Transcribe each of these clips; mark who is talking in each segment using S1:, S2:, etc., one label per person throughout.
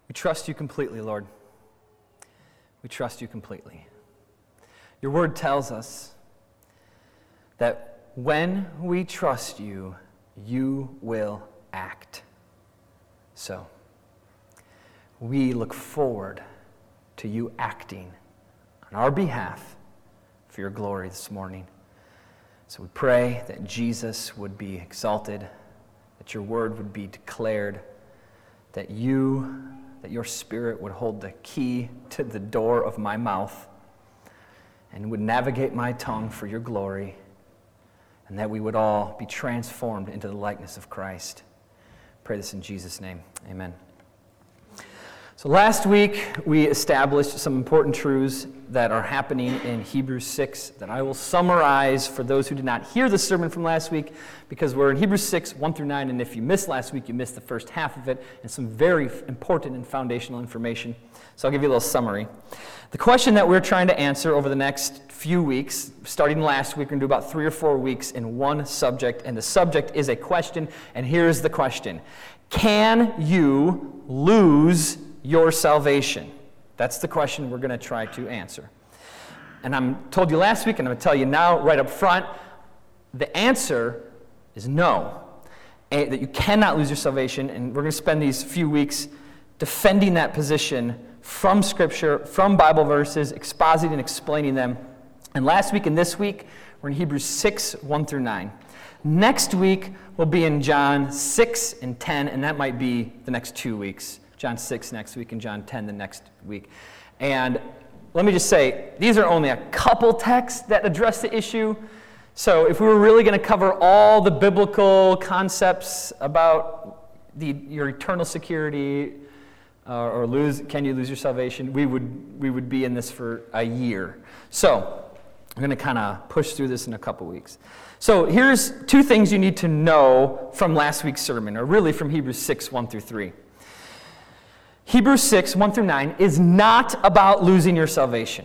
S1: We trust you completely, Lord. We trust you completely. Your word tells us that when we trust you, you will act. So, we look forward to you acting on our behalf for your glory this morning. So we pray that Jesus would be exalted, that your word would be declared, that your Spirit would hold the key to the door of my mouth and would navigate my tongue for your glory, and that we would all be transformed into the likeness of Christ. Pray this in Jesus' name. Amen. So last week, we established some important truths that are happening in Hebrews 6 that I will summarize for those who did not hear the sermon from last week, because we're in Hebrews 6, 1 through 9, and if you missed last week, you missed the first half of it, and some very important and foundational information. So I'll give you a little summary. The question that we're trying to answer over the next few weeks, starting last week, we're going to do about 3 or 4 weeks in one subject, and the subject is a question, and here's the question. Can you lose your salvation? That's the question we're going to try to answer. And I told you last week, and I'm going to tell you now right up front, the answer is no. That you cannot lose your salvation, and we're going to spend these few weeks defending that position from Scripture, from Bible verses, expositing and explaining them. And last week and this week, we're in Hebrews 6, 1 through 9. Next week, we'll be in John 6 and 10, and that might be the next 2 weeks. John 6 next week and John 10 the next week. And let me just say, these are only a couple texts that address the issue. So if we were really going to cover all the biblical concepts about your eternal security can you lose your salvation, we would be in this for a year. So I'm going to kind of push through this in a couple weeks. So here's 2 things you need to know from last week's sermon, or really from Hebrews 6, 1 through 3. Hebrews 6, 1 through 9 is not about losing your salvation.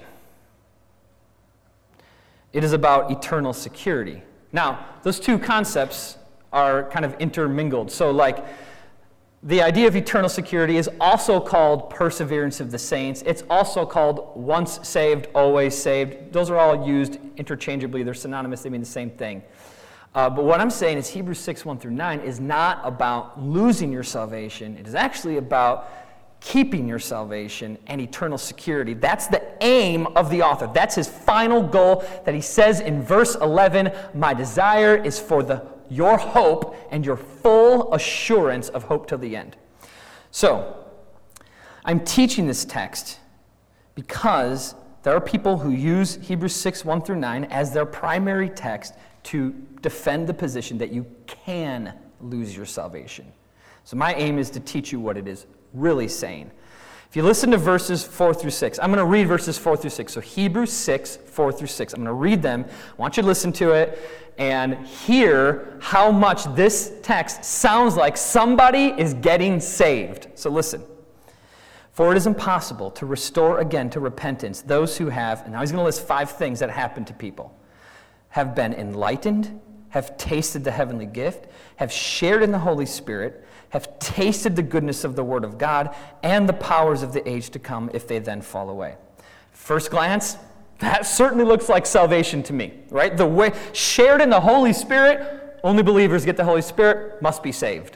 S1: It is about eternal security. Now, those 2 concepts are kind of intermingled. So, like, the idea of eternal security is also called perseverance of the saints. It's also called once saved, always saved. Those are all used interchangeably. They're synonymous. They mean the same thing. But what I'm saying is Hebrews 6, 1 through 9 is not about losing your salvation. It is actually about keeping your salvation and eternal security. That's the aim of the author. That's his final goal that he says in verse 11, my desire is for your hope and your full assurance of hope till the end. So, I'm teaching this text because there are people who use Hebrews 6, 1 through 9 as their primary text to defend the position that you can lose your salvation. So my aim is to teach you what it is really saying. If you listen to verses 4 through 6, I'm going to read verses 4 through 6. So Hebrews 6, 4 through 6. I'm going to read them. I want you to listen to it and hear how much this text sounds like somebody is getting saved. So listen. For it is impossible to restore again to repentance those who have, and now he's going to list 5 things that happen to people, have been enlightened, have tasted the heavenly gift, have shared in the Holy Spirit, have tasted the goodness of the Word of God and the powers of the age to come if they then fall away. First glance, that certainly looks like salvation to me, right? The way shared in the Holy Spirit, only believers get the Holy Spirit, must be saved.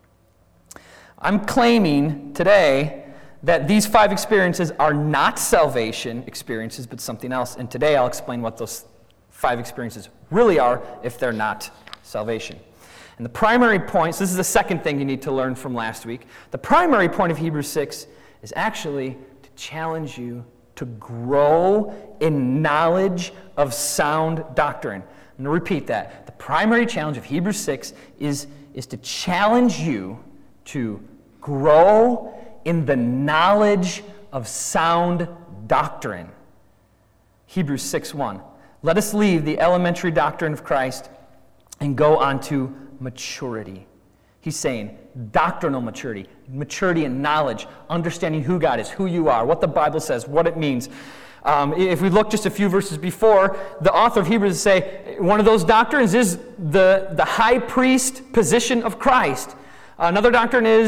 S1: I'm claiming today that these 5 experiences are not salvation experiences, but something else. And today I'll explain what those 5 experiences really are if they're not salvation. And the primary point, so this is the second thing you need to learn from last week. The primary point of Hebrews 6 is actually to challenge you to grow in knowledge of sound doctrine. I'm going to repeat that. The primary challenge of Hebrews 6 is to challenge you to grow in the knowledge of sound doctrine. Hebrews 6:1. Let us leave the elementary doctrine of Christ and go on to maturity. He's saying doctrinal maturity, maturity in knowledge, understanding who God is, who you are, what the Bible says, what it means. If we look just a few verses before, the author of Hebrews say one of those doctrines is the high priest position of Christ. Another doctrine is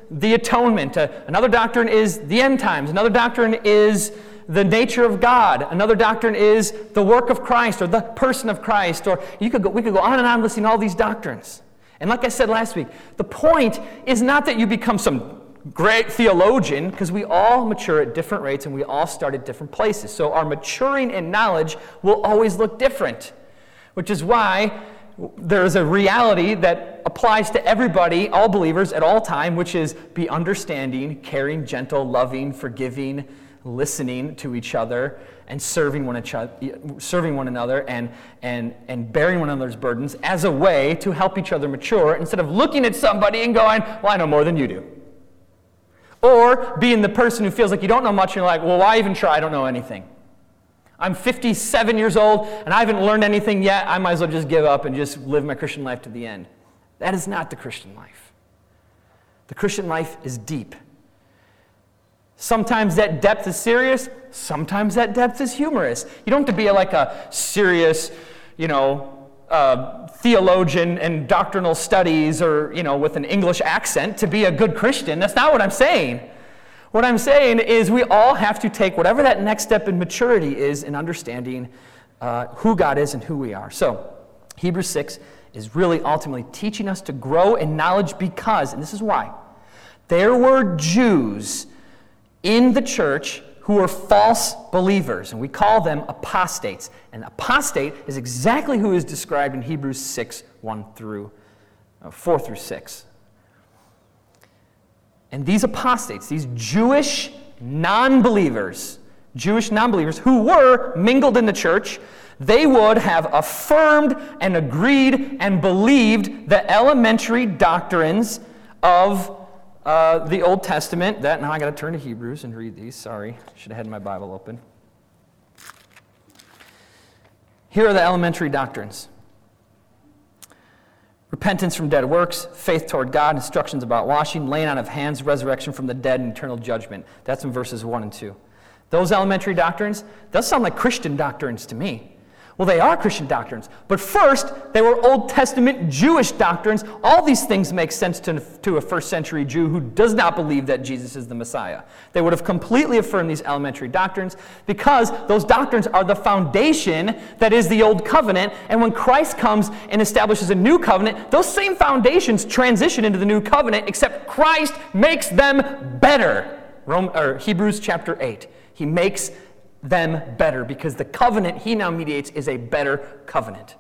S1: the atonement. Another doctrine is the end times. Another doctrine is the nature of God. Another doctrine is the work of Christ or the person of Christ. Or we could go on and on listing all these doctrines. And like I said last week, the point is not that you become some great theologian, because we all mature at different rates and we all start at different places. So our maturing in knowledge will always look different, which is why there is a reality that applies to everybody, all believers at all time, which is be understanding, caring, gentle, loving, forgiving, listening to each other, and serving one another, and bearing one another's burdens as a way to help each other mature, instead of looking at somebody and going, well, I know more than you do. Or being the person who feels like you don't know much, and you're like, well, why even try? I don't know anything. I'm 57 years old, and I haven't learned anything yet. I might as well just give up and just live my Christian life to the end. That is not the Christian life. The Christian life is deep. Sometimes that depth is serious. Sometimes that depth is humorous. You don't have to be like a serious, theologian and doctrinal studies or, with an English accent to be a good Christian. That's not what I'm saying. What I'm saying is we all have to take whatever that next step in maturity is in understanding who God is and who we are. So Hebrews 6 is really ultimately teaching us to grow in knowledge because, and this is why, there were Jews in the church who were false believers, and we call them apostates. And apostate is exactly who is described in Hebrews 6, 4 through 6. And these apostates, these Jewish non-believers who were mingled in the church, they would have affirmed and agreed and believed the elementary doctrines of the Old Testament. Now I got to turn to Hebrews and read these. Sorry, should have had my Bible open. Here are the elementary doctrines: repentance from dead works, faith toward God, instructions about washing, laying on of hands, resurrection from the dead, and eternal judgment. That's in verses 1 and 2. Those elementary doctrines, those sound like Christian doctrines to me. Well, they are Christian doctrines, but first, they were Old Testament Jewish doctrines. All these things make sense to a first century Jew who does not believe that Jesus is the Messiah. They would have completely affirmed these elementary doctrines because those doctrines are the foundation that is the Old Covenant, and when Christ comes and establishes a new covenant, those same foundations transition into the new covenant, except Christ makes them better. Hebrews chapter 8. He makes them better because the covenant he now mediates is a better covenant.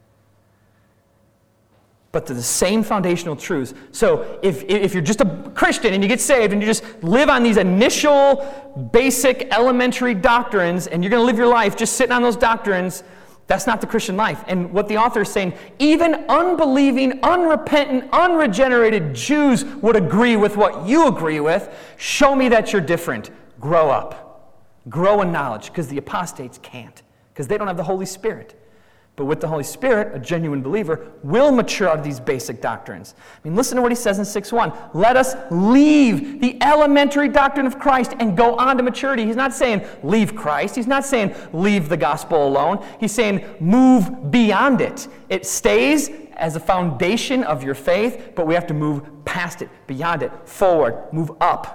S1: But to the same foundational truths. So if you're just a Christian and you get saved and you just live on these initial basic elementary doctrines and you're going to live your life just sitting on those doctrines, that's not the Christian life. And what the author is saying, even unbelieving, unrepentant, unregenerated Jews would agree with what you agree with. Show me that you're different. Grow up. Grow in knowledge, because the apostates can't, because they don't have the Holy Spirit. But with the Holy Spirit, a genuine believer will mature out of these basic doctrines. I mean, listen to what he says in 6:1. Let us leave the elementary doctrine of Christ and go on to maturity. He's not saying leave Christ. He's not saying leave the gospel alone. He's saying move beyond it. It stays as a foundation of your faith, but we have to move past it, beyond it, forward, move up.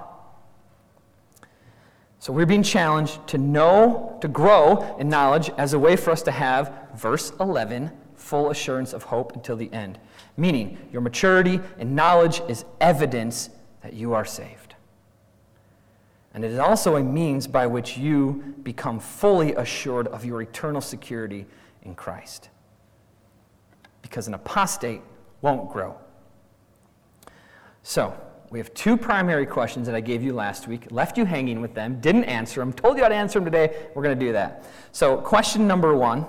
S1: So we're being challenged to grow in knowledge as a way for us to have, verse 11, full assurance of hope until the end. Meaning, your maturity in knowledge is evidence that you are saved. And it is also a means by which you become fully assured of your eternal security in Christ. Because an apostate won't grow. So, we have two primary questions that I gave you last week, left you hanging with them, didn't answer them, told you how to answer them today. We're going to do that. So question number 1,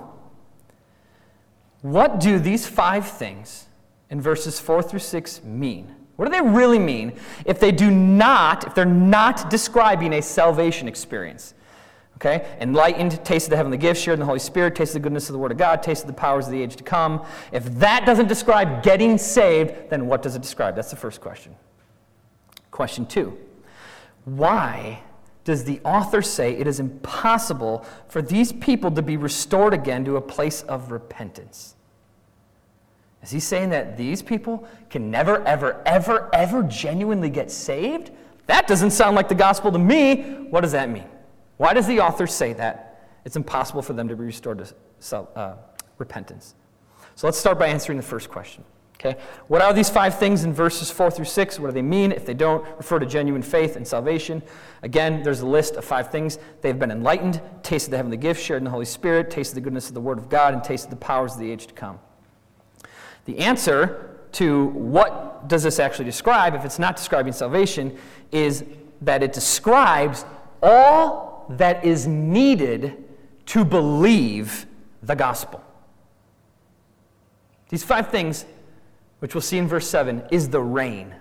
S1: what do these 5 things in verses 4 through 6 mean? What do they really mean if they're not describing a salvation experience? Okay? Enlightened, tasted the heavenly gift, shared in the Holy Spirit, tasted the goodness of the Word of God, tasted the powers of the age to come. If that doesn't describe getting saved, then what does it describe? That's the first question. Question 2, why does the author say it is impossible for these people to be restored again to a place of repentance? Is he saying that these people can never, ever, ever, ever genuinely get saved? That doesn't sound like the gospel to me. What does that mean? Why does the author say that? It's impossible for them to be restored to repentance. So let's start by answering the first question. Okay, what are these 5 things in verses 4 through 6? What do they mean if they don't refer to genuine faith and salvation? Again, there's a list of 5 things. They've been enlightened, tasted the heavenly gift, shared in the Holy Spirit, tasted the goodness of the Word of God, and tasted the powers of the age to come. The answer to what does this actually describe, if it's not describing salvation, is that it describes all that is needed to believe the gospel. These 5 things, which we'll see in verse 7, is the rain.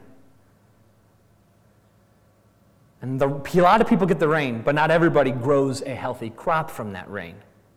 S1: And a lot of people get the rain, but not everybody grows a healthy crop from that rain.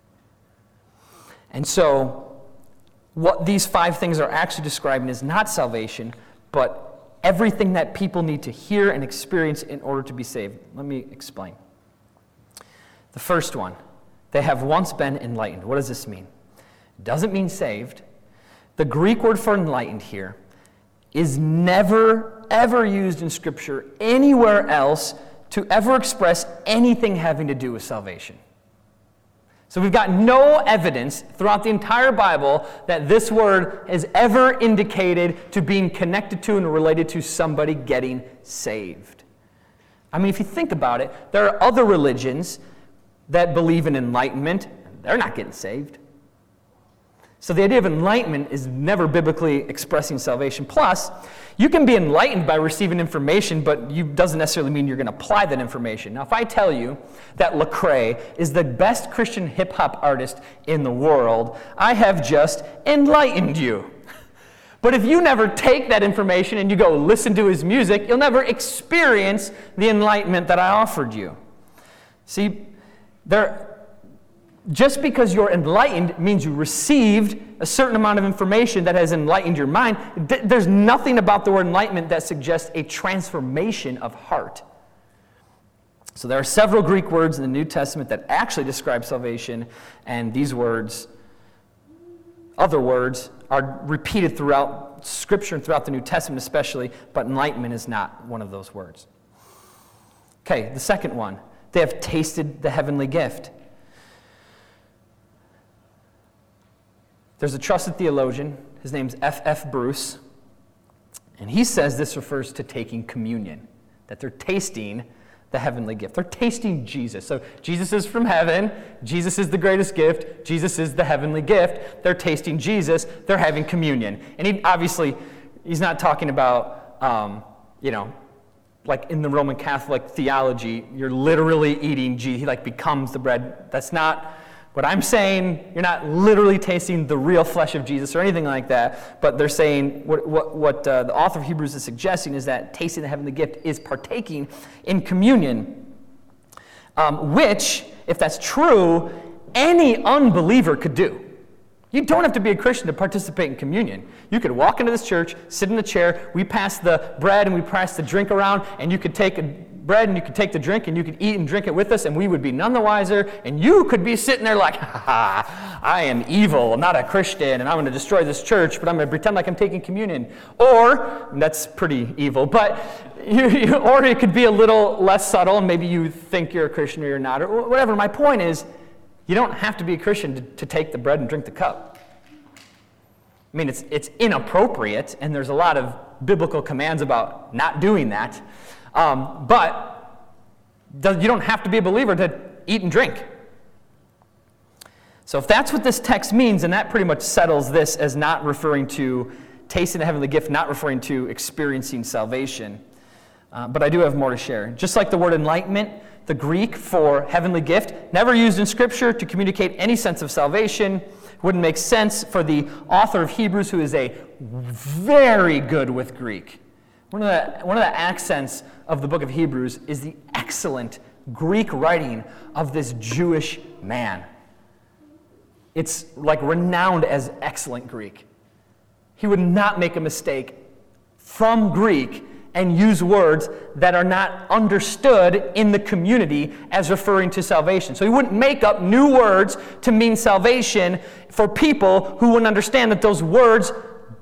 S1: And so, what these 5 things are actually describing is not salvation, but everything that people need to hear and experience in order to be saved. Let me explain. The first one, they have once been enlightened. What does this mean? It doesn't mean saved. The Greek word for enlightened here is never, ever used in Scripture anywhere else to ever express anything having to do with salvation. So we've got no evidence throughout the entire Bible that this word is ever indicated to being connected to and related to somebody getting saved. I mean, if you think about it, there are other religions that believe in enlightenment. They're not getting saved. So the idea of enlightenment is never biblically expressing salvation. Plus, you can be enlightened by receiving information, but it doesn't necessarily mean you're going to apply that information. Now, if I tell you that Lecrae is the best Christian hip-hop artist in the world, I have just enlightened you. But if you never take that information and you go listen to his music, you'll never experience the enlightenment that I offered you. See, just because you're enlightened means you received a certain amount of information that has enlightened your mind. There's nothing about the word enlightenment that suggests a transformation of heart. So there are several Greek words in the New Testament that actually describe salvation, and these words, other words, are repeated throughout Scripture and throughout the New Testament especially, but enlightenment is not one of those words. Okay, the second one, they have tasted the heavenly gift. There's a trusted theologian, his name's F.F. Bruce, and he says this refers to taking communion, that they're tasting the heavenly gift. They're tasting Jesus. So Jesus is from heaven, Jesus is the greatest gift, Jesus is the heavenly gift. They're tasting Jesus, they're having communion. And he's not talking about, like in the Roman Catholic theology, you're literally eating Jesus, he becomes the bread. That's not what I'm saying. You're not literally tasting the real flesh of Jesus or anything like that, but they're saying what the author of Hebrews is suggesting is that tasting the heavenly gift is partaking in communion, which, if that's true, any unbeliever could do. You don't have to be a Christian to participate in communion. You could walk into this church, sit in a chair, we pass the bread and we pass the drink around, and you could take bread and you could take the drink and you could eat and drink it with us, and we would be none the wiser, and you could be sitting there like, I am evil, I'm not a Christian, and I'm going to destroy this church, but I'm going to pretend like I'm taking communion. Or, that's pretty evil, but or it could be a little less subtle, and maybe you think you're a Christian or you're not, or whatever. My point is, you don't have to be a Christian to take the bread and drink the cup. I mean, it's inappropriate, and there's a lot of biblical commands about not doing that. But you don't have to be a believer to eat and drink. So if that's what this text means, then that pretty much settles this as not referring to tasting the heavenly gift, not referring to experiencing salvation. But I do have more to share. Just like the word enlightenment, the Greek for heavenly gift, never used in Scripture to communicate any sense of salvation. Wouldn't make sense for the author of Hebrews, who is very good with Greek. One of the accents of the book of Hebrews is the excellent Greek writing of this Jewish man. It's renowned as excellent Greek. He would not make a mistake from Greek and use words that are not understood in the community as referring to salvation. So he wouldn't make up new words to mean salvation for people who wouldn't understand that those words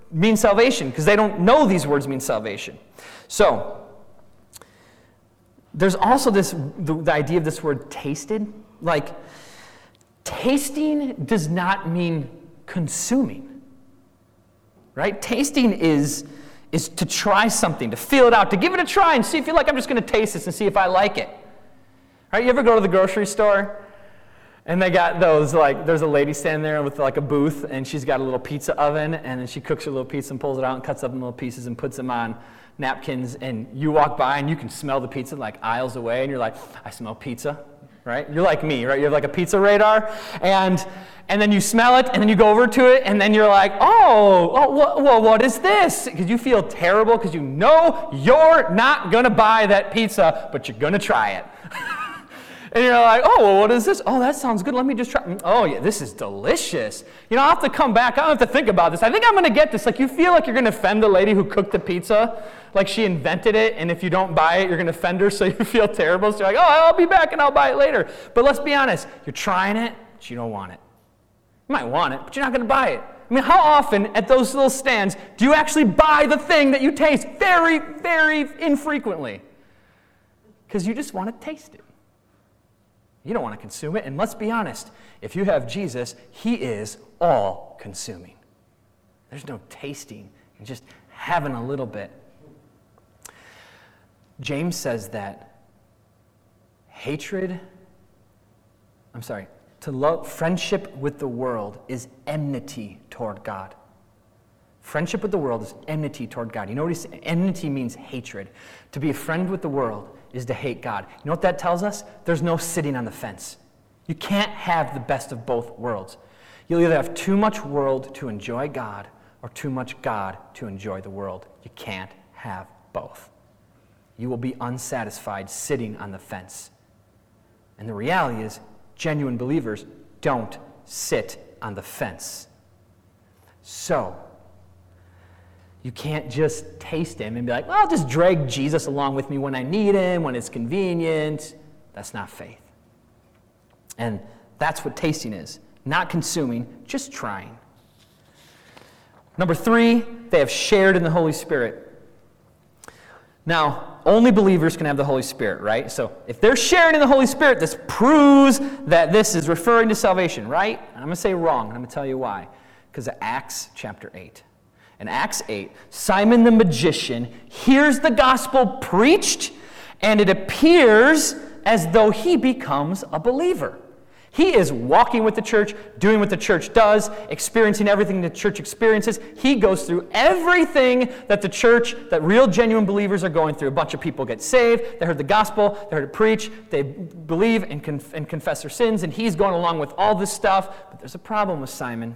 S1: mean salvation because they don't know these words mean salvation. So, there's also the idea of this word tasted. Like, tasting does not mean consuming, right? Tasting is to try something, to feel it out, to give it a try and see if you like. I'm just going to taste this and see if I like it. Right? You ever go to the grocery store and they got those, like, there's a lady standing there with like a booth and she's got a little pizza oven and then she cooks her little pizza and pulls it out and cuts up in little pieces and puts them on napkins, and you walk by and you can smell the pizza like aisles away and you're like, I smell pizza, right? You're like me, right? You have like a pizza radar and then you smell it and then you go over to it and then you're like, what is this? Because you feel terrible because you know you're not going to buy that pizza, but you're going to try it. And you're like, what is this? Oh, that sounds good. Let me just try. Oh, yeah, this is delicious. I'll have to come back. I don't have to think about this. I think I'm going to get this. Like, you feel like you're going to offend the lady who cooked the pizza. Like, she invented it, and if you don't buy it, you're going to offend her, so you feel terrible. So you're like, I'll be back, and I'll buy it later. But let's be honest. You're trying it, but you don't want it. You might want it, but you're not going to buy it. I mean, how often at those little stands do you actually buy the thing that you taste? Very, very infrequently. Because you just want to taste it. You don't want to consume it. And let's be honest, if you have Jesus, he is all-consuming. There's no tasting and just having a little bit. James says that to love, friendship with the world is enmity toward God. Friendship with the world is enmity toward God. You know what he's saying? Enmity means hatred. To be a friend with the world is to hate God. You know what that tells us? There's no sitting on the fence. You can't have the best of both worlds. You'll either have too much world to enjoy God or too much God to enjoy the world. You can't have both. You will be unsatisfied sitting on the fence. And the reality is, genuine believers don't sit on the fence. So, you can't just taste him and be like, well, I'll just drag Jesus along with me when I need him, when it's convenient. That's not faith. And that's what tasting is. Not consuming, just trying. Number 3, they have shared in the Holy Spirit. Now, only believers can have the Holy Spirit, right? So if they're sharing in the Holy Spirit, this proves that this is referring to salvation, right? And I'm going to say wrong, and I'm going to tell you why. Because of Acts chapter 8. In Acts 8, Simon the magician hears the gospel preached, and it appears as though he becomes a believer. He is walking with the church, doing what the church does, experiencing everything the church experiences. He goes through everything that the church, that real genuine believers are going through. A bunch of people get saved, they heard the gospel, they heard it preached, they believe and confess their sins, and he's going along with all this stuff. But there's a problem with Simon.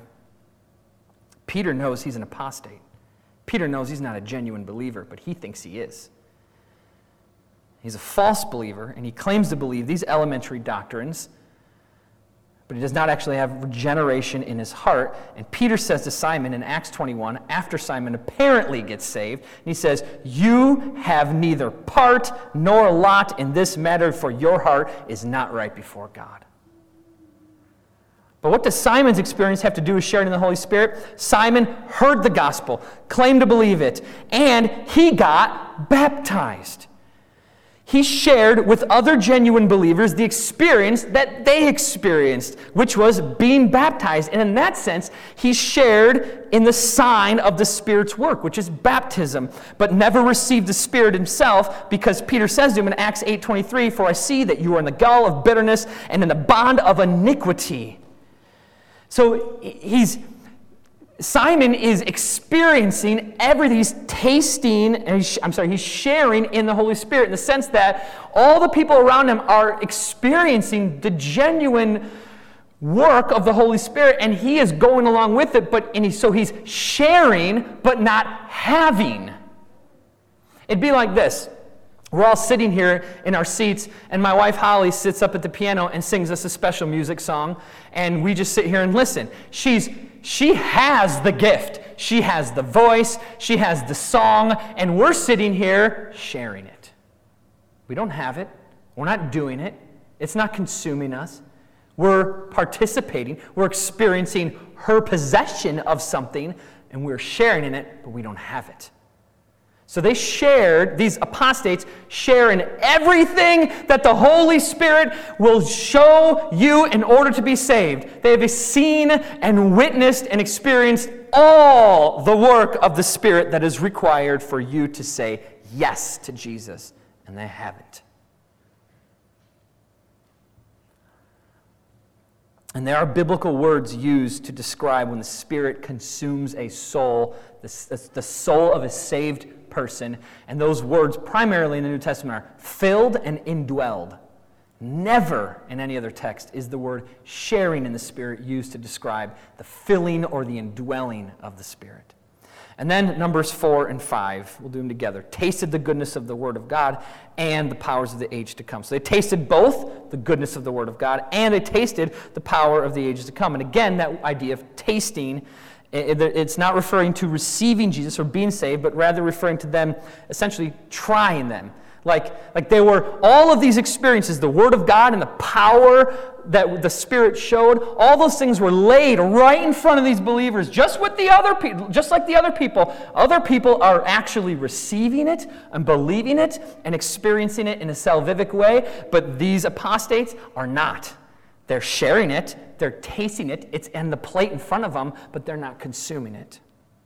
S1: Peter knows he's an apostate. Peter knows he's not a genuine believer, but he thinks he is. He's a false believer, and he claims to believe these elementary doctrines, but he does not actually have regeneration in his heart. And Peter says to Simon in Acts 21, after Simon apparently gets saved, and he says, you have neither part nor lot in this matter, for your heart is not right before God. But what does Simon's experience have to do with sharing in the Holy Spirit? Simon heard the gospel, claimed to believe it, and he got baptized. He shared with other genuine believers the experience that they experienced, which was being baptized. And in that sense, he shared in the sign of the Spirit's work, which is baptism, but never received the Spirit himself, because Peter says to him in Acts 8:23, for I see that you are in the gall of bitterness and in the bond of iniquity. So Simon is experiencing everything. He's tasting, and he's sharing in the Holy Spirit in the sense that all the people around him are experiencing the genuine work of the Holy Spirit, and he is going along with it, so he's sharing but not having. It'd be like this. We're all sitting here in our seats, and my wife Holly sits up at the piano and sings us a special music song, and we just sit here and listen. She has the gift. She has the voice. She has the song, and we're sitting here sharing it. We don't have it. We're not doing it. It's not consuming us. We're participating. We're experiencing her possession of something, and we're sharing in it, but we don't have it. So these apostates share in everything that the Holy Spirit will show you in order to be saved. They have seen and witnessed and experienced all the work of the Spirit that is required for you to say yes to Jesus, and they haven't. And there are biblical words used to describe when the Spirit consumes a soul, the soul of a saved person. And those words, primarily in the New Testament, are filled and indwelled. Never in any other text is the word sharing in the Spirit used to describe the filling or the indwelling of the Spirit. And then Numbers 4 and 5, we'll do them together, tasted the goodness of the Word of God and the powers of the age to come. So they tasted both the goodness of the Word of God and they tasted the power of the ages to come. And again, that idea of tasting, it's not referring to receiving Jesus or being saved, but rather referring to them essentially trying them. Like they were, all of these experiences, the Word of God and the power that the Spirit showed, all those things were laid right in front of these believers, just like the other people. Other people are actually receiving it and believing it and experiencing it in a salvific way, but these apostates are not. They're sharing it, they're tasting it, it's in the plate in front of them, but they're not consuming it.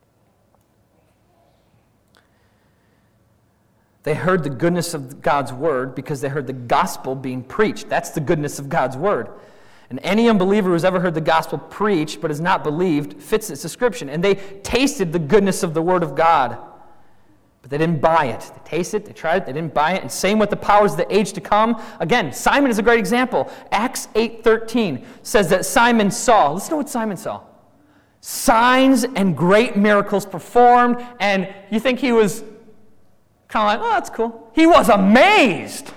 S1: They heard the goodness of God's word because they heard the gospel being preached. That's the goodness of God's word. And any unbeliever who's ever heard the gospel preached but has not believed fits this description. And they tasted the goodness of the word of God, but they didn't buy it. They tasted it, they tried it, they didn't buy it. And same with the powers of the age to come. Again, Simon is a great example. Acts 8:13 says that Simon saw. Listen to what Simon saw. Signs and great miracles performed. And you think he was kind of like, oh, that's cool. He was amazed.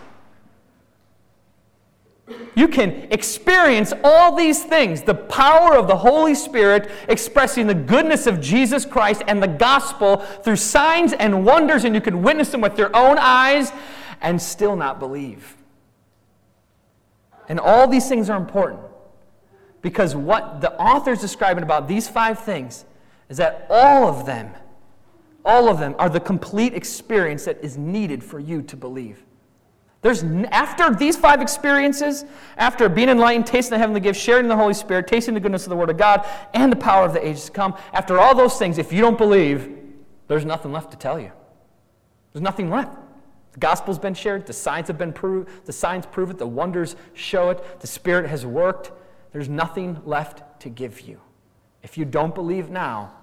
S1: You can experience all these things, the power of the Holy Spirit expressing the goodness of Jesus Christ and the gospel through signs and wonders, and you can witness them with your own eyes and still not believe. And all these things are important because what the author is describing about these 5 things is that all of them are the complete experience that is needed for you to believe. After these 5 experiences, after being enlightened, tasting the heavenly gift, sharing the Holy Spirit, tasting the goodness of the Word of God, and the power of the ages to come, after all those things, if you don't believe, there's nothing left to tell you. There's nothing left. The gospel's been shared, the signs have been proved, the signs prove it, the wonders show it, the Spirit has worked. There's nothing left to give you. If you don't believe now,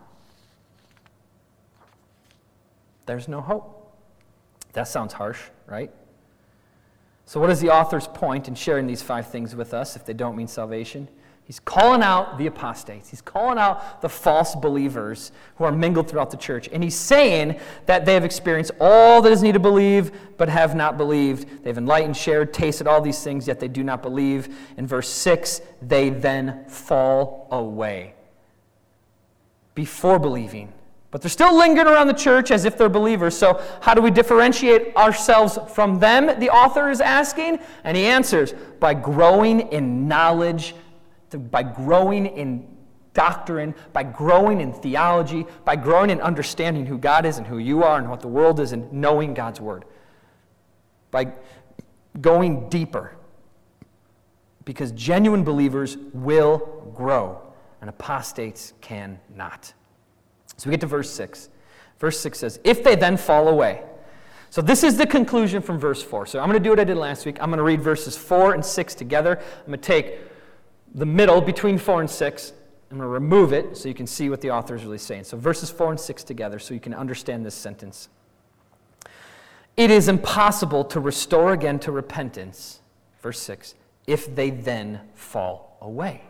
S1: there's no hope. That sounds harsh, right? So what is the author's point in sharing these 5 things with us if they don't mean salvation? He's calling out the apostates. He's calling out the false believers who are mingled throughout the church. And he's saying that they have experienced all that is needed to believe, but have not believed. They've enlightened, shared, tasted all these things, yet they do not believe. In verse 6, they then fall away before believing. But they're still lingering around the church as if they're believers. So how do we differentiate ourselves from them, the author is asking? And he answers, by growing in knowledge, by growing in doctrine, by growing in theology, by growing in understanding who God is and who you are and what the world is and knowing God's word. By going deeper. Because genuine believers will grow and apostates cannot. So we get to verse 6. Verse 6 says, if they then fall away. So this is the conclusion from verse 4. So I'm going to do what I did last week. I'm going to read verses 4 and 6 together. I'm going to take the middle between 4 and 6. I'm going to remove it so you can see what the author is really saying. So verses 4 and 6 together so you can understand this sentence. It is impossible to restore again to repentance, verse 6, if they then fall away.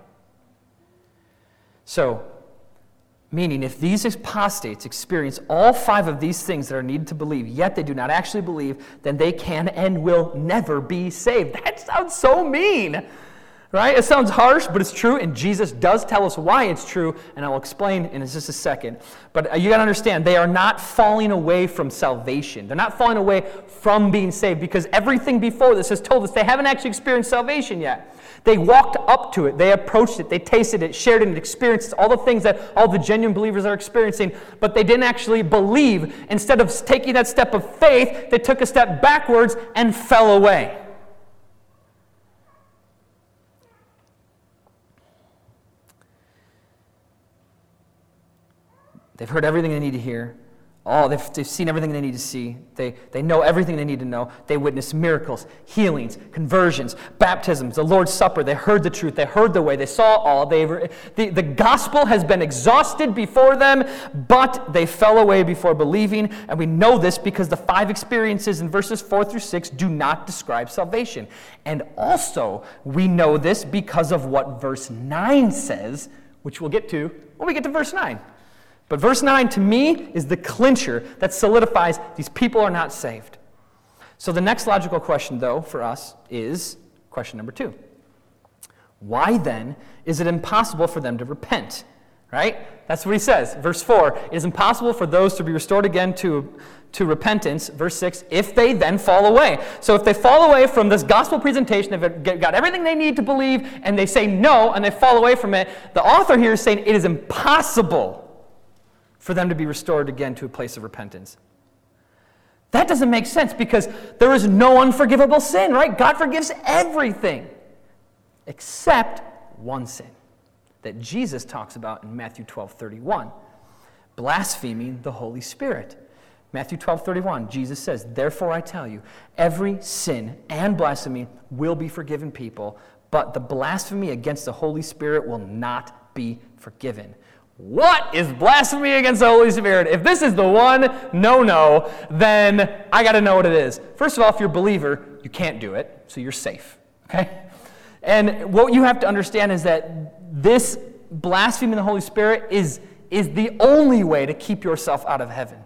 S1: So, meaning, if these apostates experience all 5 of these things that are needed to believe, yet they do not actually believe, then they can and will never be saved. That sounds so mean. Right? It sounds harsh, but it's true, and Jesus does tell us why it's true, and I'll explain in just a second. But you got to understand, they are not falling away from salvation. They're not falling away from being saved, because everything before this has told us they haven't actually experienced salvation yet. They walked up to it, they approached it, they tasted it, shared it, and experienced all the things that all the genuine believers are experiencing, but they didn't actually believe. Instead of taking that step of faith, they took a step backwards and fell away. They've heard everything they need to hear. They've seen everything they need to see. They know everything they need to know. They witnessed miracles, healings, conversions, baptisms, the Lord's Supper. They heard the truth. They heard the way. They saw all. The gospel has been exhausted before them, but they fell away before believing. And we know this because the 5 experiences in verses 4 through 6 do not describe salvation. And also, we know this because of what verse 9 says, which we'll get to when we get to verse 9. But verse 9, to me, is the clincher that solidifies these people are not saved. So the next logical question, though, for us is question number 2. Why, then, is it impossible for them to repent? Right? That's what he says. Verse 4, it is impossible for those to be restored again to repentance. Verse 6, if they then fall away. So if they fall away from this gospel presentation, they've got everything they need to believe, and they say no, and they fall away from it, the author here is saying it is impossible for them to be restored again to a place of repentance. That doesn't make sense because there is no unforgivable sin, right? God forgives everything except one sin that Jesus talks about in Matthew 12:31, blaspheming the Holy Spirit. Matthew 12:31, Jesus says, therefore I tell you, every sin and blasphemy will be forgiven people, but the blasphemy against the Holy Spirit will not be forgiven. What is blasphemy against the Holy Spirit? If this is the one no-no, then I got to know what it is. First of all, if you're a believer, you can't do it, so you're safe, okay? And what you have to understand is that this blasphemy of the Holy Spirit is the only way to keep yourself out of heaven.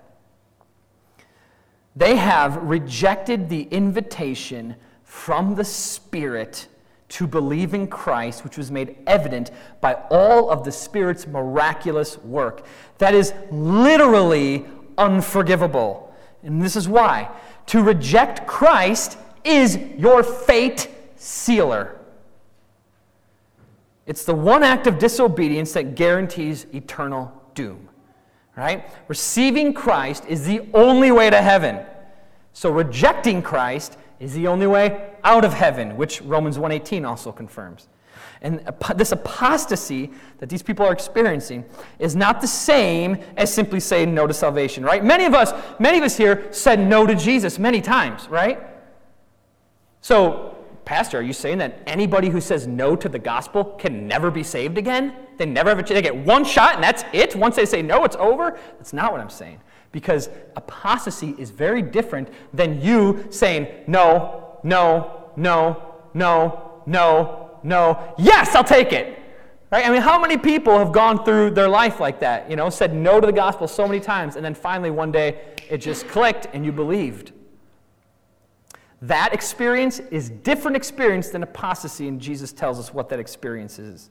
S1: They have rejected the invitation from the Spirit to believe in Christ, which was made evident by all of the Spirit's miraculous work. That is literally unforgivable. And this is why. To reject Christ is your fate sealer. It's the one act of disobedience that guarantees eternal doom. Right? Receiving Christ is the only way to heaven. So rejecting Christ is the only way out of heaven, which Romans 1:18 also confirms. And this apostasy that these people are experiencing is not the same as simply saying no to salvation, right? Many of us here said no to Jesus many times, right? So, Pastor, are you saying that anybody who says no to the gospel can never be saved again? They never have they get one shot and that's it? Once they say no, it's over? That's not what I'm saying. Because apostasy is very different than you saying no, no, no, no, no, no. Yes, I'll take it. Right? I mean, how many people have gone through their life like that? You know, said no to the gospel so many times, and then finally one day it just clicked and you believed. That experience is different experience than apostasy, and Jesus tells us what that experience is.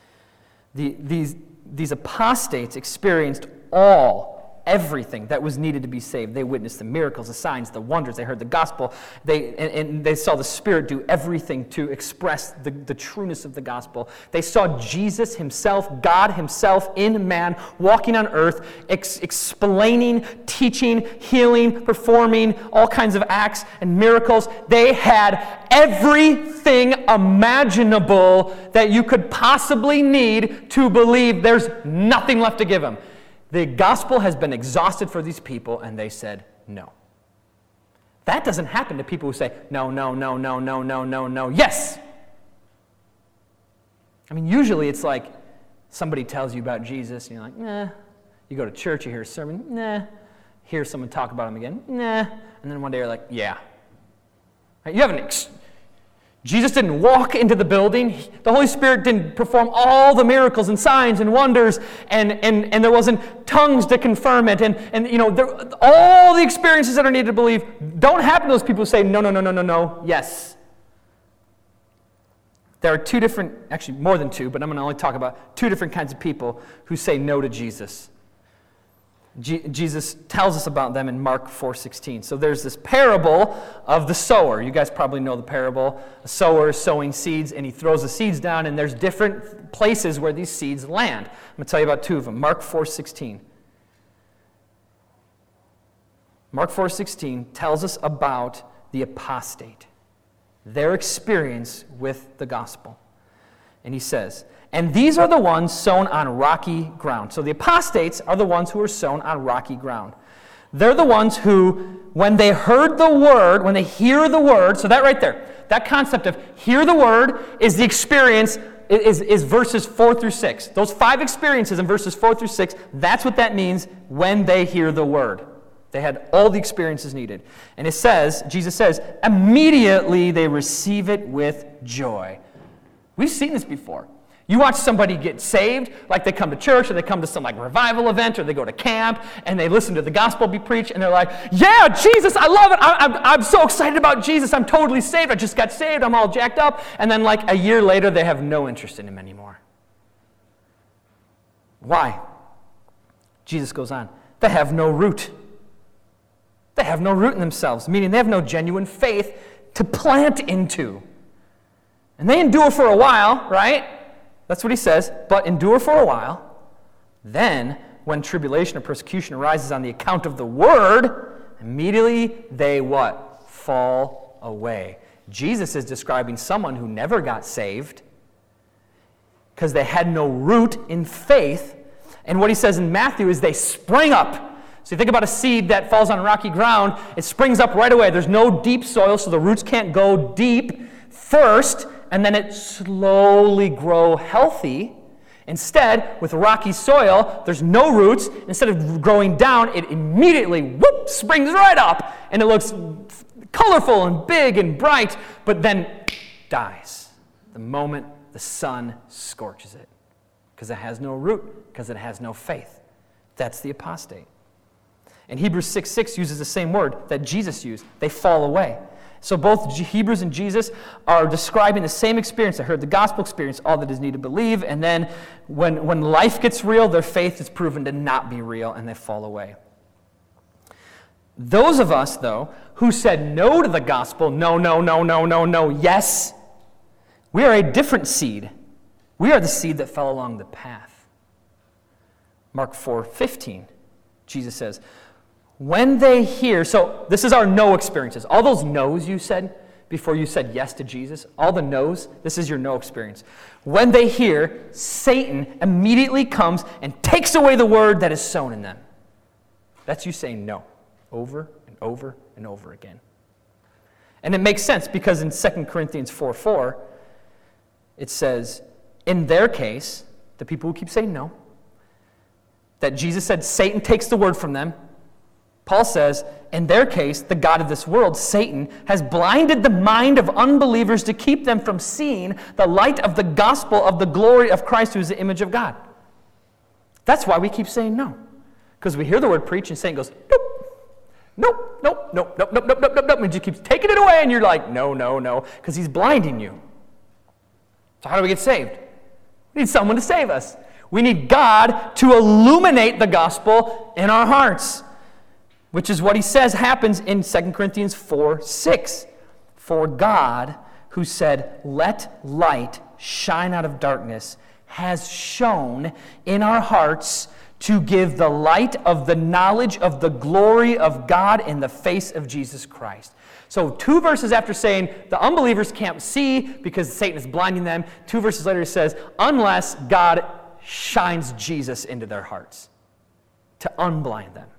S1: These apostates experienced everything that was needed to be saved. They witnessed the miracles, the signs, the wonders. They heard the gospel. They saw the Spirit do everything to express the trueness of the gospel. They saw Jesus himself, God himself in man, walking on earth, explaining, teaching, healing, performing all kinds of acts and miracles. They had everything imaginable that you could possibly need to believe. There's nothing left to give them. The gospel has been exhausted for these people, and they said no. That doesn't happen to people who say, no, no, no, no, no, no, no, no, yes. I mean, usually it's like somebody tells you about Jesus, and you're like, nah. You go to church, you hear a sermon, nah. Hear someone talk about him again, nah. And then one day you're like, yeah. Right? You haven't Jesus didn't walk into the building. The Holy Spirit didn't perform all the miracles and signs and wonders, and there wasn't tongues to confirm it. And you know, all the experiences that are needed to believe don't happen to those people who say, no, no, no, no, no, no, yes. There are two different, actually more than two, but I'm going to only talk about two different kinds of people who say no to Jesus. Jesus tells us about them in Mark 4:16. So there's this parable of the sower. You guys probably know the parable. A sower is sowing seeds, and he throws the seeds down, and there's different places where these seeds land. I'm going to tell you about two of them. Mark 4:16. Mark 4:16 tells us about the apostate, their experience with the gospel. And he says, and these are the ones sown on rocky ground. So the apostates are the ones who are sown on rocky ground. They're the ones who, when they heard the word, when they hear the word, so that right there, that concept of hear the word is the experience, is verses 4 through 6. Those 5 experiences in verses 4 through 6, that's what that means when they hear the word. They had all the experiences needed. And it says, Jesus says, immediately they receive it with joy. We've seen this before. You watch somebody get saved, like they come to church, or they come to some like revival event, or they go to camp, and they listen to the gospel be preached, and they're like, yeah, Jesus, I love it. I'm so excited about Jesus. I'm totally saved. I just got saved. I'm all jacked up. And then like a year later, they have no interest in him anymore. Why? Jesus goes on. They have no root. They have no root in themselves, meaning they have no genuine faith to plant into. And they endure for a while, right? That's what he says, but endure for a while. Then, when tribulation or persecution arises on the account of the word, immediately they what? Fall away. Jesus is describing someone who never got saved because they had no root in faith. And what he says in Matthew is they sprang up. So you think about a seed that falls on rocky ground, it springs up right away. There's no deep soil, so the roots can't go deep first, and then it slowly grow healthy. Instead, with rocky soil, there's no roots. Instead of growing down, it immediately, whoop, springs right up, and it looks colorful and big and bright, but then dies the moment the sun scorches it, because it has no root, because it has no faith. That's the apostate. And Hebrews 6:6 uses the same word that Jesus used. They fall away. So both Hebrews and Jesus are describing the same experience. They heard the gospel experience, all that is needed to believe, and then when life gets real, their faith is proven to not be real, and they fall away. Those of us, though, who said no to the gospel, no, yes, we are a different seed. We are the seed that fell along the path. Mark 4:15, Jesus says, when they hear, so this is our no experiences. All those no's you said before you said yes to Jesus, all the no's, this is your no experience. When they hear, Satan immediately comes and takes away the word that is sown in them. That's you saying no over and over and over again. And it makes sense because in 2 Corinthians 4:4, it says, in their case, the people who keep saying no, that Jesus said Satan takes the word from them. Paul says, in their case, the god of this world, Satan, has blinded the mind of unbelievers to keep them from seeing the light of the gospel of the glory of Christ, who is the image of God. That's why we keep saying no. Because we hear the word preached and Satan goes, nope, and he just keeps taking it away, and you're like, no, because he's blinding you. So how do we get saved? We need someone to save us. We need God to illuminate the gospel in our hearts, which is what he says happens in 2 Corinthians 4:6. For God, who said, let light shine out of darkness, has shone in our hearts to give the light of the knowledge of the glory of God in the face of Jesus Christ. So 2 verses after saying the unbelievers can't see because Satan is blinding them, 2 verses later he says, unless God shines Jesus into their hearts to unblind them.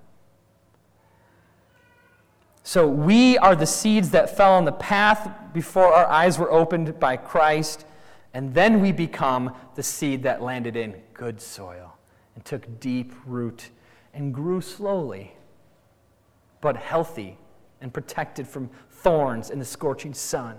S1: So we are the seeds that fell on the path before our eyes were opened by Christ, and then we become the seed that landed in good soil and took deep root and grew slowly, but healthy and protected from thorns and the scorching sun.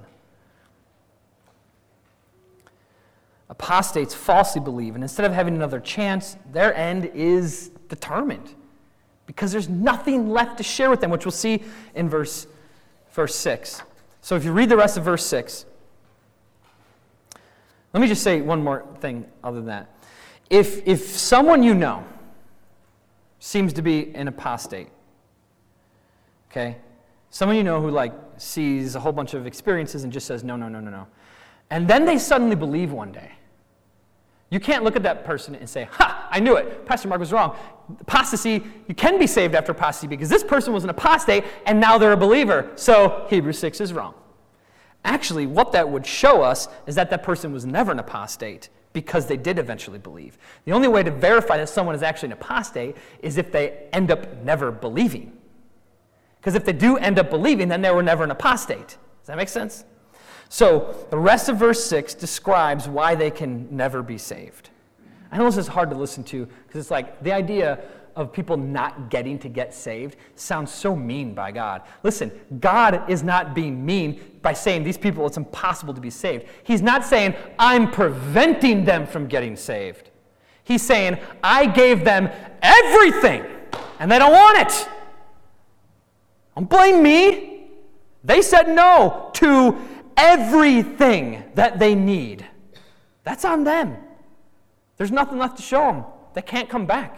S1: Apostates falsely believe, and instead of having another chance, their end is determined, because there's nothing left to share with them, which we'll see in verse 6. So if you read the rest of verse 6, Let me just say one more thing other than that. If someone you know seems to be an apostate, okay, someone you know who like sees a whole bunch of experiences and just says, no, and then they suddenly believe one day, you can't look at that person and say, ha, I knew it, Pastor Mark was wrong. Apostasy, you can be saved after apostasy because this person was an apostate and now they're a believer, so Hebrews 6 is wrong. Actually, what that would show us is that person was never an apostate because they did eventually believe. The only way to verify that someone is actually an apostate is if they end up never believing. Because if they do end up believing, then they were never an apostate. Does that make sense? So the rest of verse 6 describes why they can never be saved. I know this is hard to listen to because it's like the idea of people not getting to get saved sounds so mean by God. Listen, God is not being mean by saying these people, it's impossible to be saved. He's not saying, I'm preventing them from getting saved. He's saying, I gave them everything, and they don't want it. Don't blame me. They said no to everything that they need. That's on them. There's nothing left to show them. They can't come back.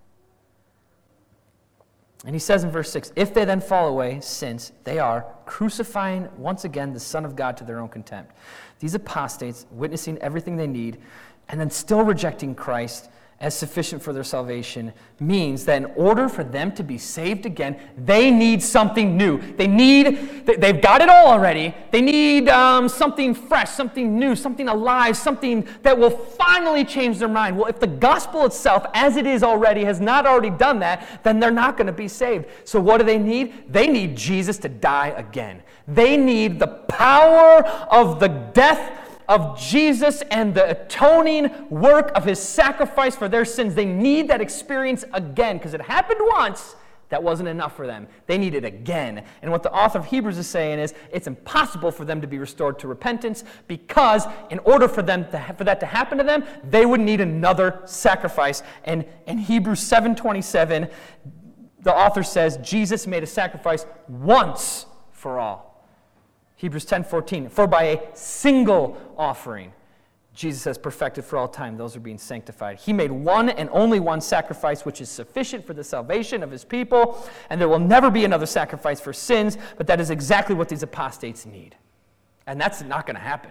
S1: And he says in verse 6, if they then fall away, since they are crucifying once again the Son of God to their own contempt. These apostates, witnessing everything they need, and then still rejecting Christ as sufficient for their salvation, means that in order for them to be saved again, they need something new. They've got it all already. They need something fresh, something new, something alive, something that will finally change their mind. Well, if the gospel itself, as it is already, has not already done that, then they're not going to be saved. So what do they need? They need Jesus to die again. They need the power of the death of Jesus and the atoning work of his sacrifice for their sins. They need that experience again because it happened once. That wasn't enough for them. They need it again. And what the author of Hebrews is saying is it's impossible for them to be restored to repentance because in order for that to happen to them, they would need another sacrifice. And in Hebrews 7:27, the author says Jesus made a sacrifice once for all. Hebrews 10:14, for by a single offering, Jesus has perfected for all time those who are being sanctified. He made one and only one sacrifice, which is sufficient for the salvation of his people, and there will never be another sacrifice for sins, but that is exactly what these apostates need. And that's not going to happen.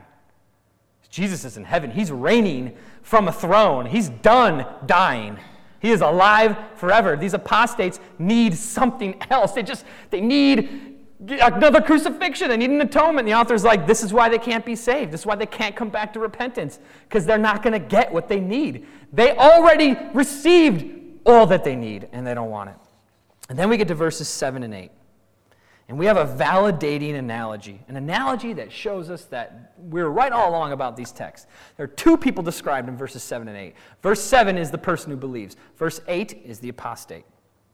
S1: Jesus is in heaven. He's reigning from a throne. He's done dying. He is alive forever. These apostates need something else. They need another crucifixion. They need an atonement. The author's like, this is why they can't be saved. This is why they can't come back to repentance, because they're not going to get what they need. They already received all that they need, and they don't want it. And then we get to verses 7 and 8. And we have a validating analogy, an analogy that shows us that we're right all along about these texts. There are two people described in verses 7 and 8. Verse 7 is the person who believes. Verse 8 is the apostate.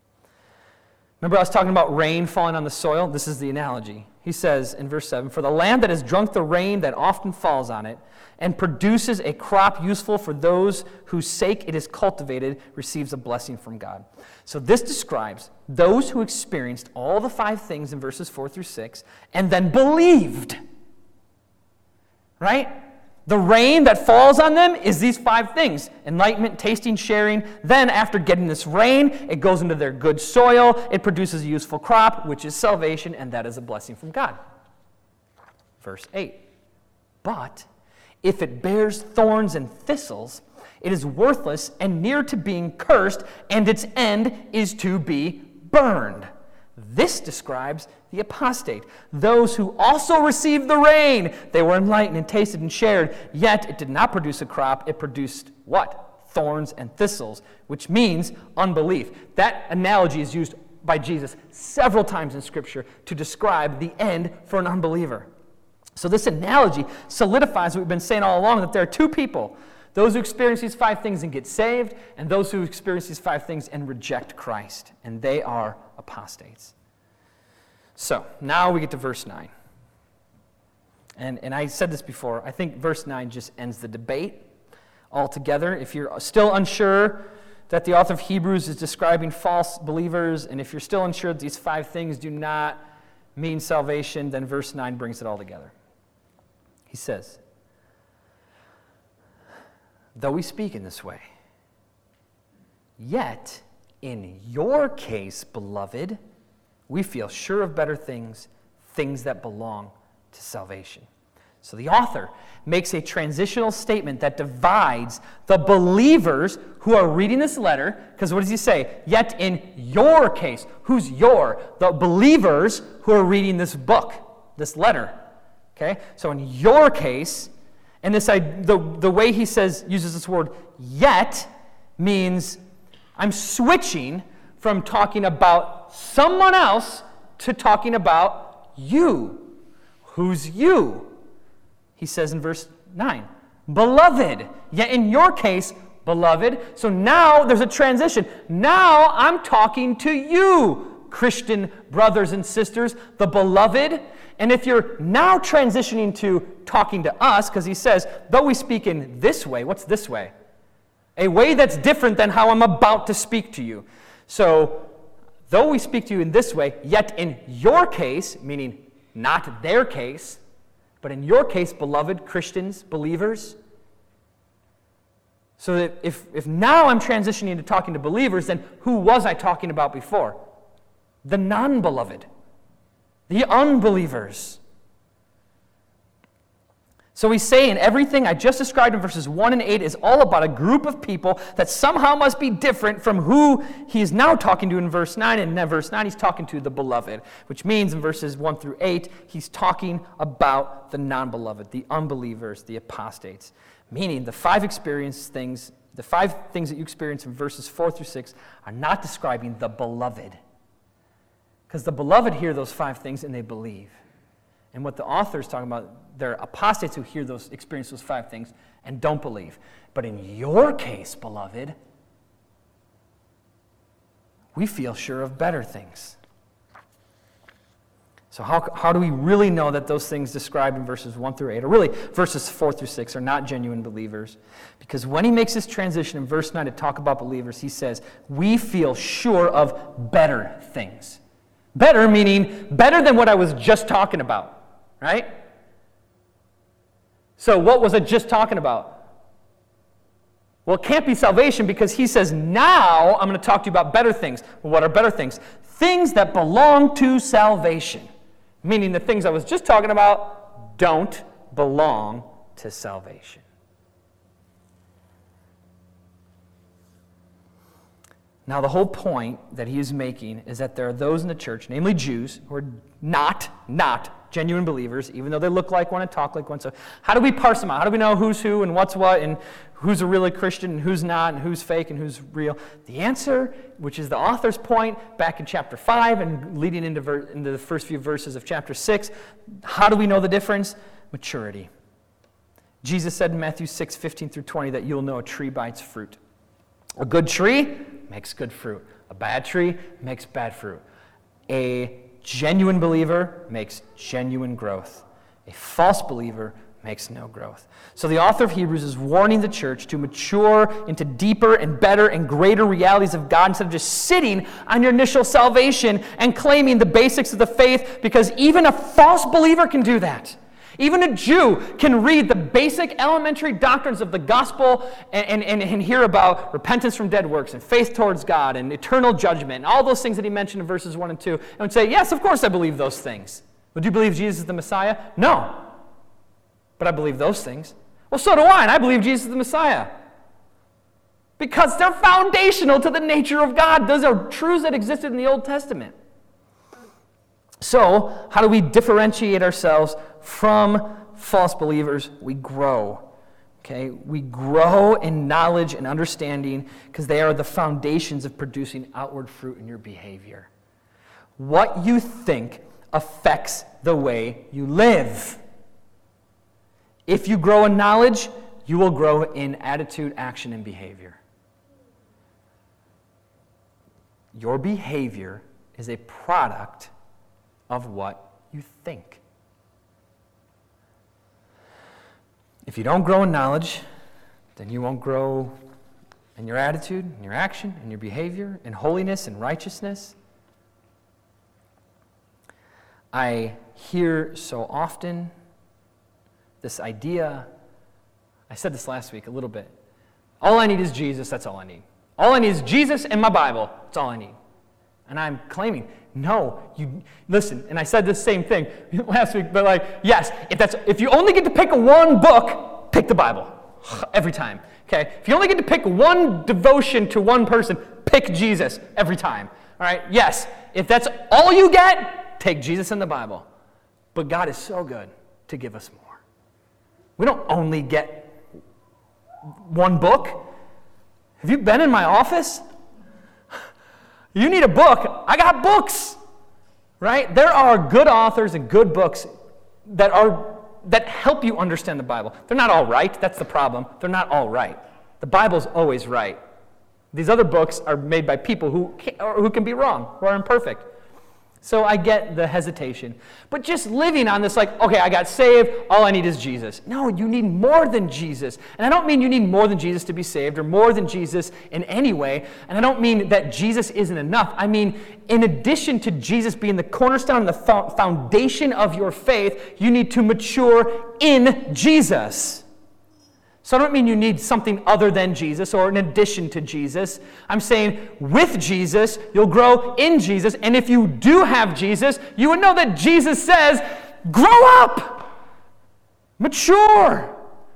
S1: Remember I was talking about rain falling on the soil? This is the analogy. He says in verse 7, for the land that has drunk the rain that often falls on it and produces a crop useful for those whose sake it is cultivated receives a blessing from God. So this describes those who experienced all the 5 things in verses 4 through 6 and then believed. Right? The rain that falls on them is these 5 things: enlightenment, tasting, sharing. Then after getting this rain, it goes into their good soil. It produces a useful crop, which is salvation, and that is a blessing from God. Verse 8. But if it bears thorns and thistles, it is worthless and near to being cursed, and its end is to be burned. This describes the apostate, those who also received the rain. They were enlightened and tasted and shared, yet it did not produce a crop. It produced what? Thorns and thistles, which means unbelief. That analogy is used by Jesus several times in Scripture to describe the end for an unbeliever. So this analogy solidifies what we've been saying all along, that there are two people: those who experience these 5 things and get saved, and those who experience these 5 things and reject Christ. And they are apostates. So, now we get to verse 9. And I said this before, I think verse 9 just ends the debate altogether. If you're still unsure that the author of Hebrews is describing false believers, and if you're still unsure that these 5 things do not mean salvation, then verse 9 brings it all together. He says, though we speak in this way. Yet, in your case, beloved, we feel sure of better things, things that belong to salvation. So the author makes a transitional statement that divides the believers who are reading this letter, because what does he say? Yet in your case. Who's your? The believers who are reading this book, this letter. Okay? So in your case, and the way he uses this word yet means I'm switching from talking about someone else to talking about you. Who's you? He says in verse 9, beloved. Yet in your case, beloved. So now there's a transition. Now I'm talking to you, Christian brothers and sisters, the beloved. And if you're now transitioning to talking to us, because he says, though we speak in this way, what's this way? A way that's different than how I'm about to speak to you. So, though we speak to you in this way, yet in your case, meaning not their case, but in your case, beloved Christians, believers. So that if now I'm transitioning to talking to believers, then who was I talking about before? The non-beloved, the unbelievers. So he's saying everything I just described in verses 1 and 8 is all about a group of people that somehow must be different from who he's now talking to in verse 9. And in verse 9, he's talking to the beloved, which means in verses 1 through 8, he's talking about the non-beloved, the unbelievers, the apostates. Meaning the five things that you experience in verses 4 through 6 are not describing the beloved. Because the beloved hear those five things and they believe. And what the author is talking about, they're apostates who experience those five things and don't believe. But in your case, beloved, we feel sure of better things. So how do we really know that those things described in verses 1 through 8, or really verses 4 through 6, are not genuine believers? Because when he makes this transition in verse 9 to talk about believers, he says, we feel sure of better things. Better meaning better than what I was just talking about, right? So what was I just talking about? Well, it can't be salvation because he says, now I'm going to talk to you about better things. Well, what are better things? Things that belong to salvation. Meaning the things I was just talking about don't belong to salvation. Now, the whole point that he is making is that there are those in the church, namely Jews, who are not genuine believers, even though they look like one and talk like one. So how do we parse them out? How do we know who's who and what's what and who's a really Christian and who's not and who's fake and who's real? The answer, which is the author's point back in chapter 5 and leading into the first few verses of chapter 6, how do we know the difference? Maturity. Jesus said in Matthew 6:15 through 20 that you'll know a tree by its fruit. A good tree makes good fruit. A bad tree makes bad fruit. A genuine believer makes genuine growth. A false believer makes no growth. So the author of Hebrews is warning the church to mature into deeper and better and greater realities of God instead of just sitting on your initial salvation and claiming the basics of the faith, because even a false believer can do that. Even a Jew can read the basic elementary doctrines of the gospel and hear about repentance from dead works and faith towards God and eternal judgment and all those things that he mentioned in verses 1 and 2 and would say, yes, of course I believe those things. Would you believe Jesus is the Messiah? No. But I believe those things. Well, so do I, and I believe Jesus is the Messiah. Because they're foundational to the nature of God. Those are truths that existed in the Old Testament. So, how do we differentiate ourselves from false believers? We grow. Okay? We grow in knowledge and understanding because they are the foundations of producing outward fruit in your behavior. What you think affects the way you live. If you grow in knowledge, you will grow in attitude, action, and behavior. Your behavior is a product of what you think. If you don't grow in knowledge, then you won't grow in your attitude, in your action, in your behavior, in holiness and righteousness. I hear so often this idea, I said this last week a little bit, All I need is Jesus, that's all I need. All I need is Jesus and my Bible, that's all I need. And I'm claiming, no, listen, and I said the same thing last week, but yes, if you only get to pick one book, pick the Bible. Every time, okay? If you only get to pick one devotion to one person, pick Jesus every time, all right? Yes, if that's all you get, take Jesus and the Bible. But God is so good to give us more. We don't only get one book. Have you been in my office? You need a book. I got books, right? There are good authors and good books that help you understand the Bible. They're not all right. That's the problem. They're not all right. The Bible's always right. These other books are made by people who can be wrong, who are imperfect. So I get the hesitation. But just living on this okay, I got saved, all I need is Jesus. No, you need more than Jesus. And I don't mean you need more than Jesus to be saved or more than Jesus in any way. And I don't mean that Jesus isn't enough. I mean, in addition to Jesus being the cornerstone and the foundation of your faith, you need to mature in Jesus. So I don't mean you need something other than Jesus or in addition to Jesus. I'm saying with Jesus, you'll grow in Jesus. And if you do have Jesus, you would know that Jesus says, grow up, mature.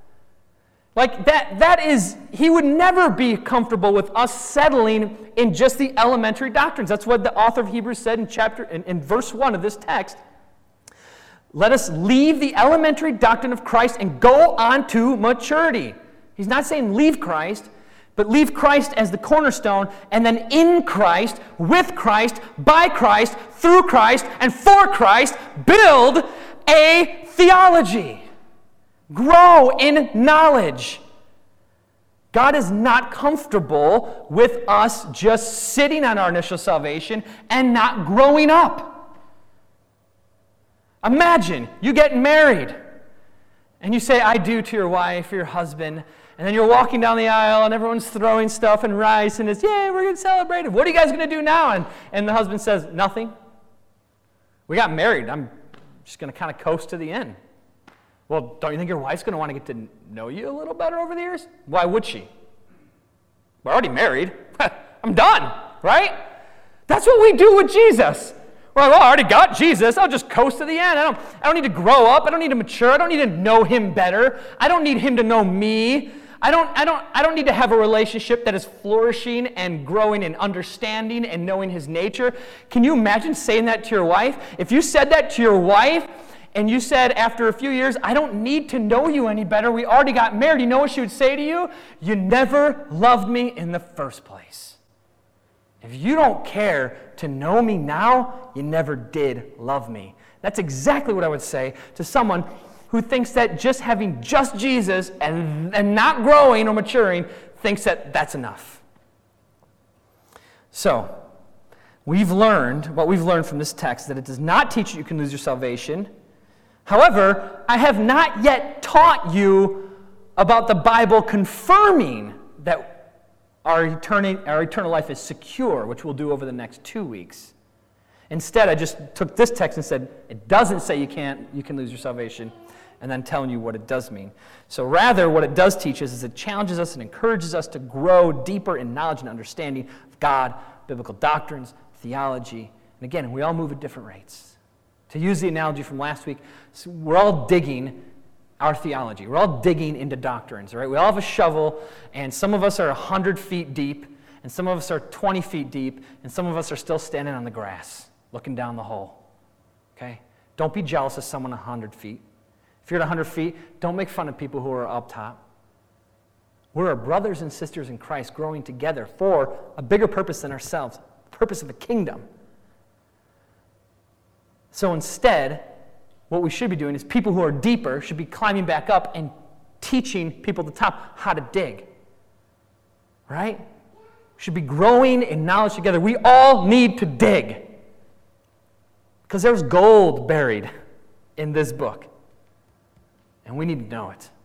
S1: He would never be comfortable with us settling in just the elementary doctrines. That's what the author of Hebrews said in verse 1 of this text. Let us leave the elementary doctrine of Christ and go on to maturity. He's not saying leave Christ, but leave Christ as the cornerstone, and then in Christ, with Christ, by Christ, through Christ, and for Christ, build a theology. Grow in knowledge. God is not comfortable with us just sitting on our initial salvation and not growing up. Imagine you get married and you say, I do to your wife or your husband, and then you're walking down the aisle and everyone's throwing stuff and rice and it's, yay, we're going to celebrate it. What are you guys going to do now? And the husband says, nothing. We got married. I'm just going to kind of coast to the end. Well, don't you think your wife's going to want to get to know you a little better over the years? Why would she? We're already married. I'm done, right? That's what we do with Jesus. Well, I already got Jesus. I'll just coast to the end. I don't need to grow up. I don't need to mature. I don't need to know him better. I don't need him to know me. I don't need to have a relationship that is flourishing and growing and understanding and knowing his nature. Can you imagine saying that to your wife? If you said that to your wife and you said after a few years, I don't need to know you any better. We already got married. You know what she would say to you? You never loved me in the first place. If you don't care to know me now, you never did love me. That's exactly what I would say to someone who thinks that just having just Jesus and not growing or maturing thinks that that's enough. So, what we've learned from this text, that it does not teach you can lose your salvation. However, I have not yet taught you about the Bible confirming that our eternal life is secure, which we'll do over the next 2 weeks. Instead, I just took this text and said, it doesn't say you can lose your salvation, and then telling you what it does mean. So rather, what it does teach us is it challenges us and encourages us to grow deeper in knowledge and understanding of God, biblical doctrines, theology. And again, we all move at different rates. To use the analogy from last week, we're all digging our theology. We're all digging into doctrines, right? We all have a shovel, and some of us are 100 feet deep, and some of us are 20 feet deep, and some of us are still standing on the grass, looking down the hole, okay? Don't be jealous of someone 100 feet. If you're at 100 feet, don't make fun of people who are up top. We're brothers and sisters in Christ growing together for a bigger purpose than ourselves, the purpose of the kingdom. So instead, what we should be doing is people who are deeper should be climbing back up and teaching people at the top how to dig. Right? We should be growing in knowledge together. We all need to dig. Because there's gold buried in this book. And we need to know it.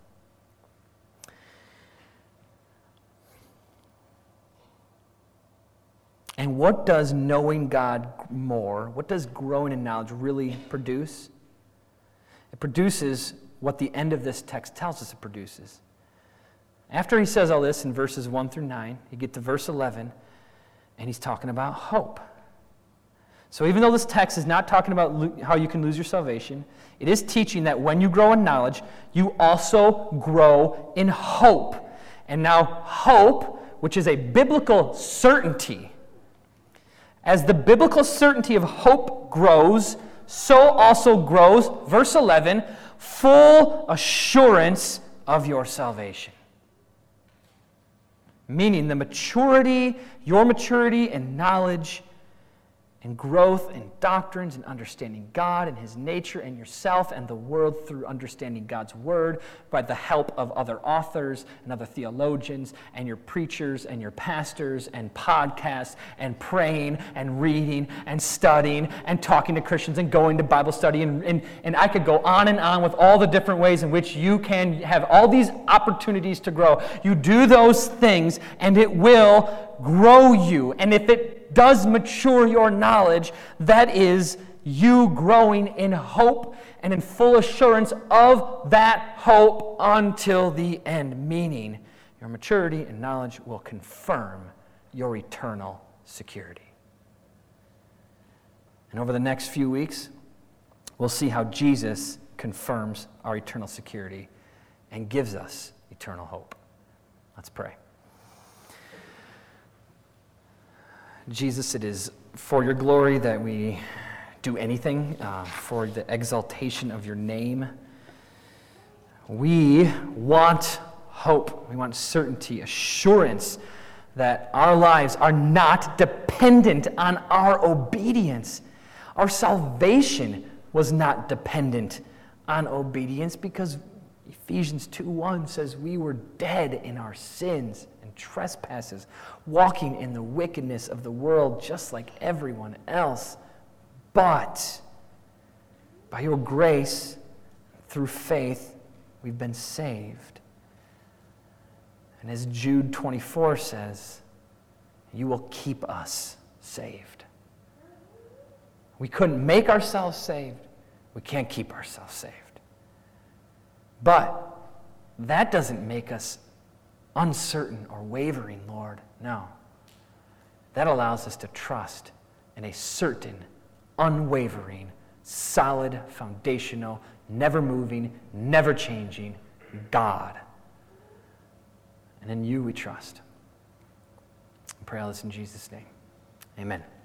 S1: And what does knowing God more, what does growing in knowledge really produce? It produces what the end of this text tells us it produces. After he says all this in verses 1 through 9, you get to verse 11, and he's talking about hope. So even though this text is not talking about how you can lose your salvation, it is teaching that when you grow in knowledge, you also grow in hope. And now hope, which is a biblical certainty, as the biblical certainty of hope grows, so also grows, verse 11, full assurance of your salvation. Meaning your maturity and knowledge and growth in doctrines and understanding God and His nature and yourself and the world through understanding God's Word by the help of other authors and other theologians and your preachers and your pastors and podcasts and praying and reading and studying and talking to Christians and going to Bible study and I could go on and on with all the different ways in which you can have all these opportunities to grow. You do those things and it will grow you. And if it does mature your knowledge, that is you growing in hope and in full assurance of that hope until the end, meaning your maturity and knowledge will confirm your eternal security. And over the next few weeks, we'll see how Jesus confirms our eternal security and gives us eternal hope. Let's pray. Jesus, it is for your glory that we do anything, for the exaltation of your name. We want hope. We want certainty, assurance that our lives are not dependent on our obedience. Our salvation was not dependent on obedience because Ephesians 2:1 says we were dead in our sins and trespasses, walking in the wickedness of the world just like everyone else. But by your grace, through faith, we've been saved. And as Jude 24 says, you will keep us saved. We couldn't make ourselves saved. We can't keep ourselves saved. But that doesn't make us uncertain or wavering, Lord. No. That allows us to trust in a certain, unwavering, solid, foundational, never moving, never changing God. And in you we trust. I pray all this in Jesus' name. Amen.